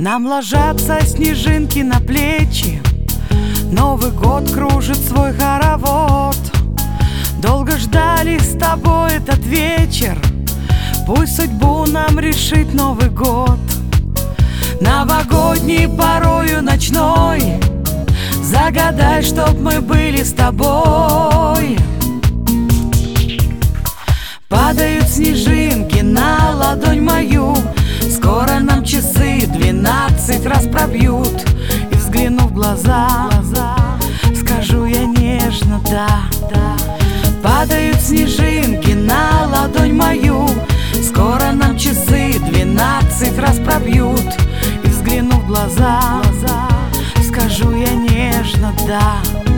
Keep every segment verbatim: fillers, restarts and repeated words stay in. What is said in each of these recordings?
Нам ложатся снежинки на плечи, Новый год кружит свой хоровод. Долго ждали с тобой этот вечер, пусть судьбу нам решит Новый год. Новогодний, порою ночной, загадай, чтоб мы были с тобой. Падают снежинки на ладонь мою, скоро нам часы двенадцать раз пробьют. И взглянув в глаза, скажу я нежно да, да. Падают снежинки на ладонь мою, скоро нам часы двенадцать раз пробьют. И взглянув в глаза, скажу я нежно да.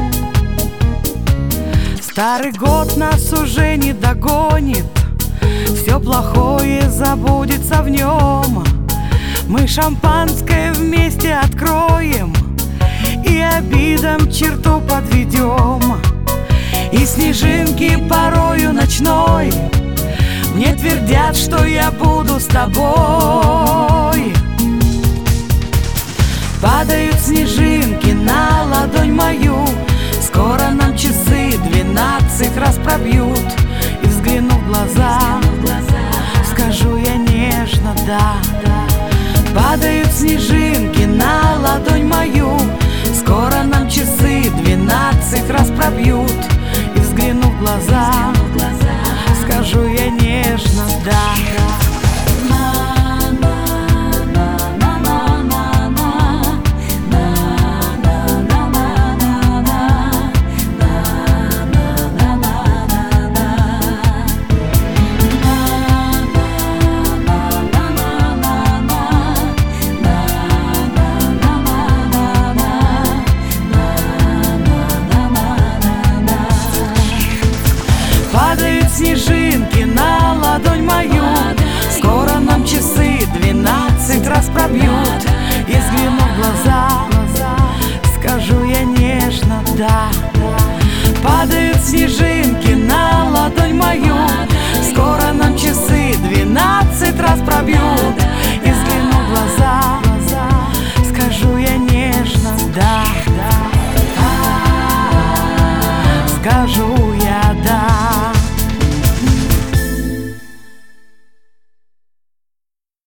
Старый год нас уже не догонит, все плохое забудется в нем. Мы шампанское вместе откроем и обидам черту подведем. И снежинки порою ночной мне твердят, что я буду с тобой. Падают снежинки на ладонь мою, скоро нам часы двенадцать раз пробьют. И взглянув в глаза, скажу я нежно да, да. Падают снежинки на ладонь мою, скоро нам часы двенадцать раз пробьют. И взглянув в глаза, скажу я нежно да, да. Падают снежинки на ладонь мою, скоро нам часы двенадцать раз пробьют. И взглянув в глаза, скажу я нежно да, да. Падают снежинки на ладонь мою, скоро нам часы двенадцать раз пробьют. И взглянув в глаза, скажу я нежно да, да. Скажу я да.